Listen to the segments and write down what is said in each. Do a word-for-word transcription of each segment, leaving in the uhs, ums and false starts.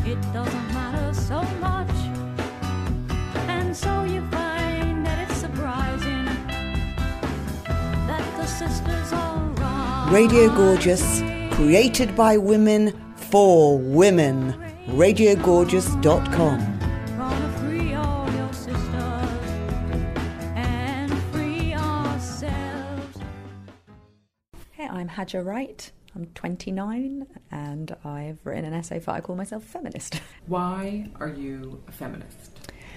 it doesn't matter so much. And so you find that it's surprising that the sisters are right. Radio Gorgeous, created by women for women. radio gorgeous dot com. Gonna free all your sisters and free ourselves. Hey, I'm Hadja Wright. I'm twenty-nine and I've written an essay for I Call Myself a Feminist. Why are you a feminist?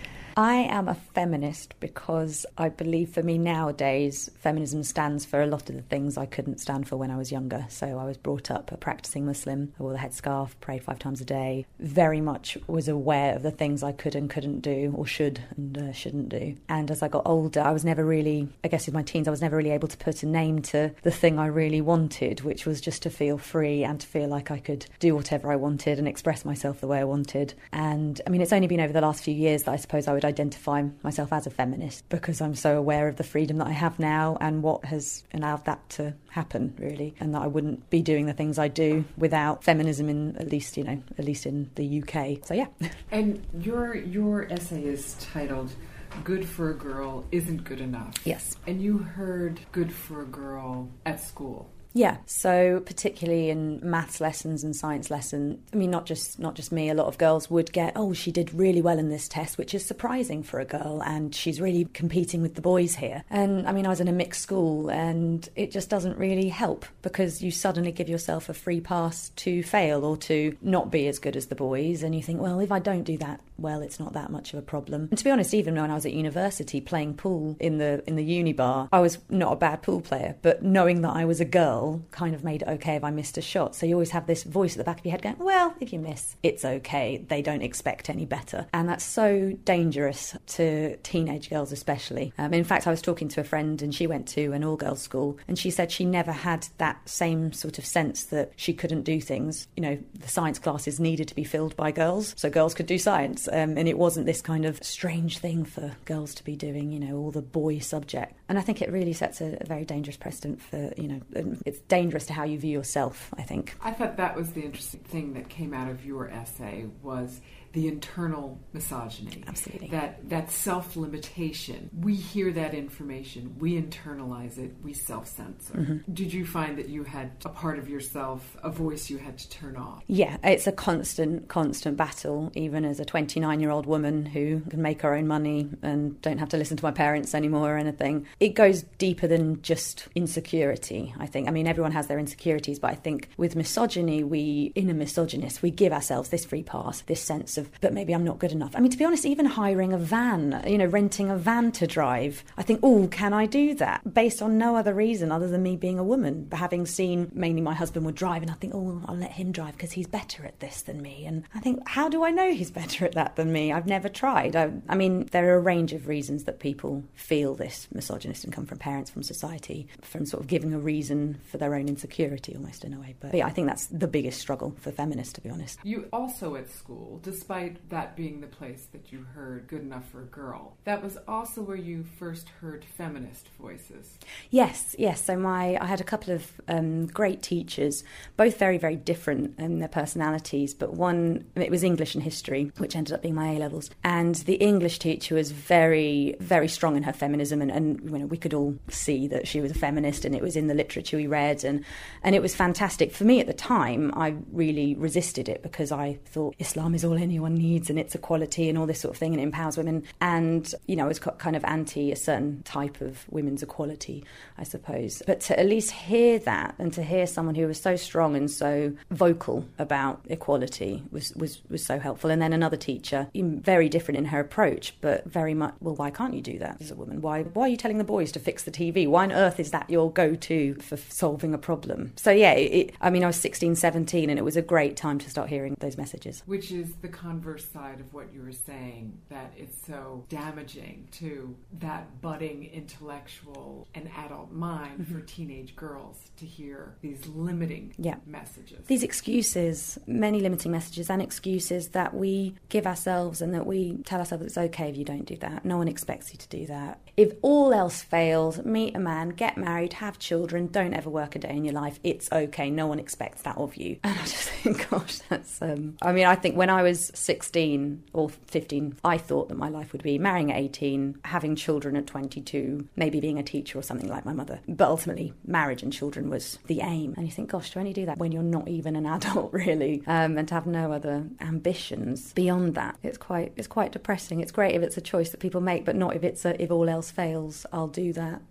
I am a feminist because I believe for me nowadays feminism stands for a lot of the things I couldn't stand for when I was younger. So I was brought up a practising Muslim, I wore the headscarf, prayed five times a day, very much was aware of the things I could and couldn't do or should and uh, shouldn't do. And as I got older, I was never really, I guess in my teens, I was never really able to put a name to the thing I really wanted, which was just to feel free and to feel like I could do whatever I wanted and express myself the way I wanted. And I mean, it's only been over the last few years that I suppose I would identify myself as a feminist because I'm so aware of the freedom that I have now and what has allowed that to happen, really, and that I wouldn't be doing the things I do without feminism in at least, you know, at least in the U K. So yeah. And your your essay is titled Good for a Girl Isn't Good Enough. Yes. And you heard good for a girl at school. Yeah, so particularly in maths lessons and science lessons, I mean, not just not just me, a lot of girls would get, oh, she did really well in this test, which is surprising for a girl, and she's really competing with the boys here. And I mean, I was in a mixed school, and it just doesn't really help because you suddenly give yourself a free pass to fail or to not be as good as the boys, and you think, well, if I don't do that well, it's not that much of a problem. And to be honest, even when I was at university playing pool in the in the uni bar, I was not a bad pool player, but knowing that I was a girl kind of made it okay if I missed a shot. So you always have this voice at the back of your head going, well, if you miss, it's okay. They don't expect any better. And that's so dangerous to teenage girls especially. Um, in fact, I was talking to a friend and she went to an all-girls school and she said she never had that same sort of sense that she couldn't do things. You know, the science classes needed to be filled by girls, so girls could do science. Um, and it wasn't this kind of strange thing for girls to be doing, you know, all the boy subject. And I think it really sets a, a very dangerous precedent for, you know, it's dangerous to how you view yourself, I think. I thought that was the interesting thing that came out of your essay was the internal misogyny. Absolutely. That that self-limitation. We hear that information, we internalize it, we self-censor. Mm-hmm. Did you find that you had a part of yourself, a voice you had to turn off? Yeah, it's a constant, constant battle, even as a twenty-nine-year-old woman who can make her own money and don't have to listen to my parents anymore or anything. It goes deeper than just insecurity, I think. I mean, everyone has their insecurities, but I think with misogyny, we, inner misogynists, we give ourselves this free pass, this sense of, but maybe I'm not good enough. I mean, to be honest, even hiring a van, you know, renting a van to drive, I think, oh, can I do that? Based on no other reason other than me being a woman. But having seen mainly my husband would drive, and I think, oh, I'll let him drive because he's better at this than me. And I think, how do I know he's better at that than me? I've never tried. I, I mean, there are a range of reasons that people feel this misogynist and come from parents, from society, from sort of giving a reason for their own insecurity almost in a way. But yeah, I think that's the biggest struggle for feminists, to be honest. You also at school, despite that being the place that you heard good enough for a girl, that was also where you first heard feminist voices. Yes, yes. So my I had a couple of um, great teachers, both very, very different in their personalities, but one, it was English and history, which ended up being my A-levels. And the English teacher was very, very strong in her feminism, and, and you know, we could all see that she was a feminist, and it was in the literature we read, and, and it was fantastic. For me at the time, I really resisted it because I thought Islam is all anyone needs and it's equality and all this sort of thing and it empowers women. And, you know, I was kind of anti a certain type of women's equality, I suppose. But to at least hear that and to hear someone who was so strong and so vocal about equality was, was, was so helpful. And then another teacher, very different in her approach, but very much, well, why can't you do that as a woman? Why, why are you telling the boys to fix the T V? Why on earth is that your go-to for solving a problem? So, yeah, it, I mean, I was sixteen, seventeen, and it was a great time to start hearing those messages. Which is the kind converse side of what you were saying, that it's so damaging to that budding intellectual and adult mind mm-hmm. for teenage girls to hear these limiting yeah. messages. These excuses, many limiting messages and excuses that we give ourselves and that we tell ourselves it's okay if you don't do that. No one expects you to do that. If all else fails, meet a man, get married, have children, don't ever work a day in your life. It's okay. No one expects that of you. And I just think, gosh, that's... Um, I mean, I think when I was sixteen or fifteen, I thought that my life would be marrying at eighteen, having children at twenty-two, maybe being a teacher or something like my mother. But ultimately, marriage and children was the aim. And you think, gosh, to only do that when you're not even an adult, really, um, and to have no other ambitions beyond that, it's quite it's quite depressing. It's great if it's a choice that people make, but not if it's a, if all else fails, I'll do that.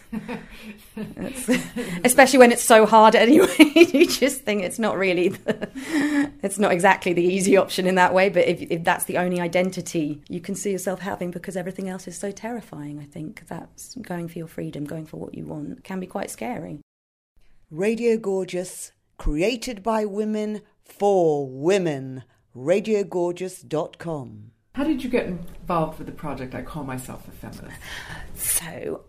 Especially when it's so hard anyway. You just think it's not really the, it's not exactly the easy option in that way, but if, if that's the only identity you can see yourself having because everything else is so terrifying, I think that's going for your freedom, going for what you want, can be quite scary. Radio Gorgeous, created by women for women. radio gorgeous dot com. How did you get involved with the project I Call Myself a Feminist? So,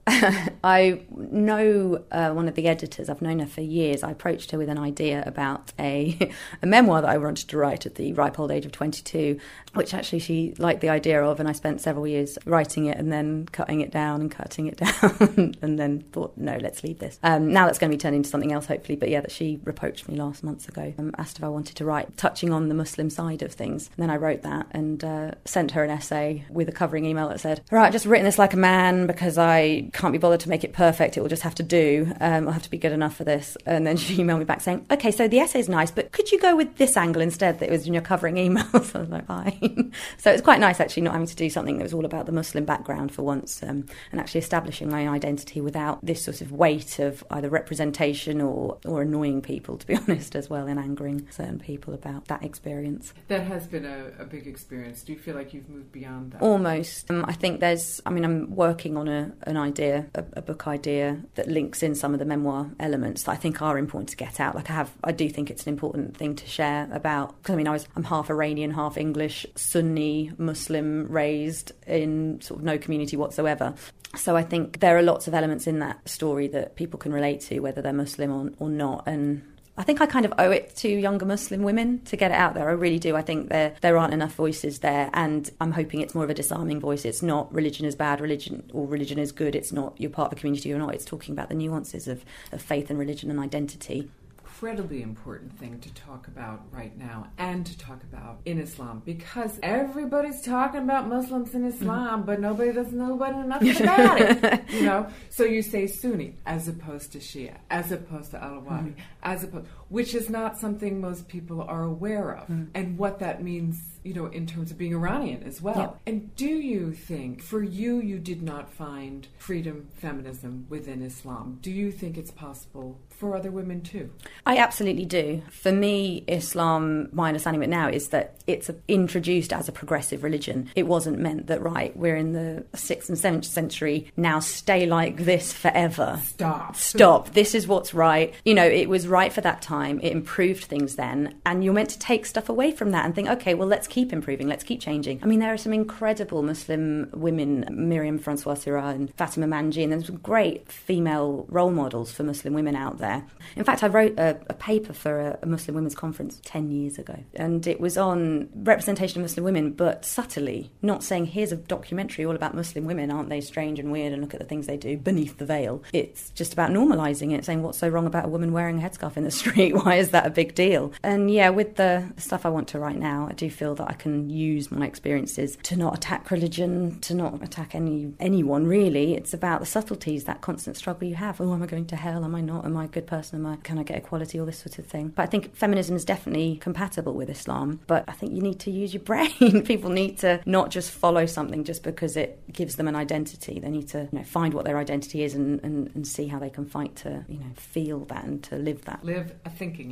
I know uh, one of the editors. I've known her for years. I approached her with an idea about a, a memoir that I wanted to write at the ripe old age of twenty-two, which actually she liked the idea of, and I spent several years writing it and then cutting it down and cutting it down and then thought, no, let's leave this. Um, now that's going to be turned into something else, hopefully. But yeah, that she approached me last month ago, um, asked if I wanted to write, touching on the Muslim side of things. And then I wrote that and uh, sent her an essay with a covering email that said, all right, I've just written this like a man because I can't be bothered to make it perfect. It will just have to do. Um, I'll have to be good enough for this. And then she emailed me back saying, okay, so the essay's nice, but could you go with this angle instead that was in your covering email? So I was like, fine. So it's quite nice actually not having to do something that was all about the Muslim background for once, um, and actually establishing my identity without this sort of weight of either representation or, or annoying people, to be honest, as well, and angering certain people about that experience. That has been a, a big experience. Do you feel like you've moved beyond that? Almost. Um, I think there's, I mean, I'm working on a, an idea, a, a book idea that links in some of the memoir elements that I think are important to get out. Like I have, I do think it's an important thing to share about, because I mean, I was, I'm half Iranian, half English, Sunni, Muslim, raised in sort of no community whatsoever. So I think there are lots of elements in that story that people can relate to, whether they're Muslim or, or not. And I think I kind of owe it to younger Muslim women to get it out there. I really do. I think there there aren't enough voices there, and I'm hoping it's more of a disarming voice. It's not religion is bad, religion or religion is good. It's not you're part of a community or not. It's talking about the nuances of, of faith and religion and identity. Incredibly important thing to talk about right now and to talk about in Islam, because everybody's talking about Muslims in Islam, but nobody doesn't know nothing about it. You know, so you say Sunni as opposed to Shia, as opposed to Alawi, mm-hmm. as opposed, which is not something most people are aware of, mm-hmm. and what that means, you know, in terms of being Iranian as well. Yep. And do you think, for you, you did not find freedom, feminism within Islam? Do you think it's possible for other women too? I absolutely do. For me, Islam, my understanding of it now is that it's introduced as a progressive religion. It wasn't meant that, right, we're in the sixth and seventh century, now stay like this forever. Stop. Stop. This is what's right. You know, it was right for that time. It improved things then. And you're meant to take stuff away from that and think, okay, well, let's keep improving. Let's keep changing. I mean, there are some incredible Muslim women, Miriam Francois Sirah and Fatima Manji, and there's some great female role models for Muslim women out there. In fact, I wrote a, a paper for a, a Muslim women's conference ten years ago, and it was on representation of Muslim women, but subtly, not saying here's a documentary all about Muslim women, aren't they strange and weird, and look at the things they do beneath the veil. It's just about normalising it, saying what's so wrong about a woman wearing a headscarf in the street? Why is that a big deal? And yeah, with the stuff I want to write now, I do feel that I can use my experiences to not attack religion, to not attack any anyone really. It's about the subtleties, that constant struggle you have. Oh, am I going to hell? Am I not? Am I a good person? Am I, can I get equality? All this sort of thing. But I think feminism is definitely compatible with Islam, but I think you need to use your brain. People need to not just follow something just because it gives them an identity. They need to, you know, find what their identity is and, and, and see how they can fight to, you know, feel that and to live that. Live a thinking life.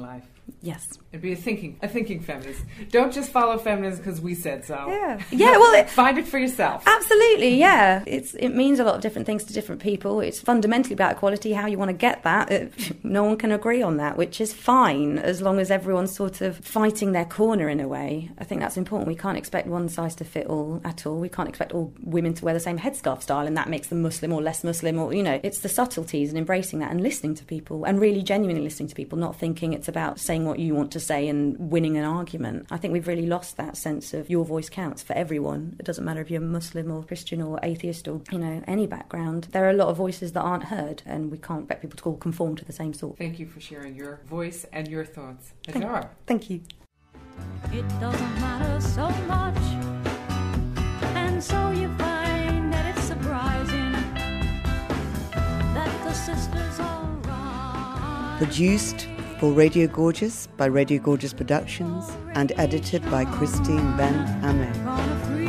Yes. And be a thinking, a thinking feminist. Don't just follow feminism because we said so. Yeah. Yeah, well... It, Find it for yourself. Absolutely, yeah. It's It means a lot of different things to different people. It's fundamentally about equality, how you want to get that. It, no one can agree on that, which is fine, as long as everyone's sort of fighting their corner in a way. I think that's important. We can't expect one size to fit all at all. We can't expect all women to wear the same headscarf style, and that makes them Muslim or less Muslim, or, you know, it's the subtleties and embracing that and listening to people, and really genuinely listening to people, not thinking it's about saying what you want to say and winning an argument. I think we've really lost that sense of your voice counts for everyone. It doesn't matter if you're Muslim or Christian or atheist or, you know, any background. There are a lot of voices that aren't heard, and we can't expect people to all conform to the same sort. Thank you for sharing your voice and your thoughts. Thank, Hajar. thank you. It doesn't matter so much, and so you find that it's surprising that the sisters are right. Produced for Radio Gorgeous by Radio Gorgeous Productions and edited by Christine Ben Amé. Gonna free